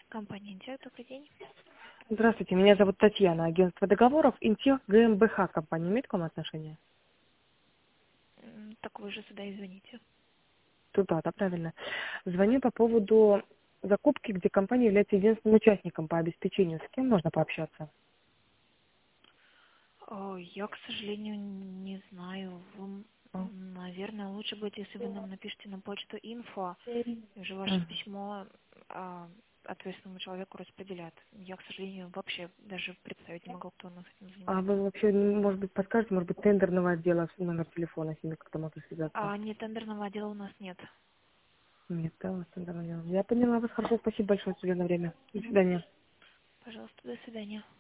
Компания «Интех», добрый день. Здравствуйте, меня зовут Татьяна, агентство договоров «Интех ГМБХ». Компания имеет к вам отношение? Так вы же сюда и звоните. Туда, да, правильно. Звоню по поводу закупки, где компания является единственным участником по обеспечению. С кем можно пообщаться? Я, к сожалению, не знаю. Вы, А, наверное, лучше будет, если вы нам напишите на почту info, и уже ваше мгм. письмо ответственному человеку распределят. Я, к сожалению, вообще даже представить не могу, кто у нас этим А занимается. вы вообще, может быть, подскажете, может быть, тендерного отдела, номер телефона, с ними как-то можно связаться? Нет, тендерного отдела у нас нет. Нет, да, у вас тендерного отдела. Я поняла вас, хорошо, спасибо большое за время. До Мгм. свидания. Пожалуйста, до свидания.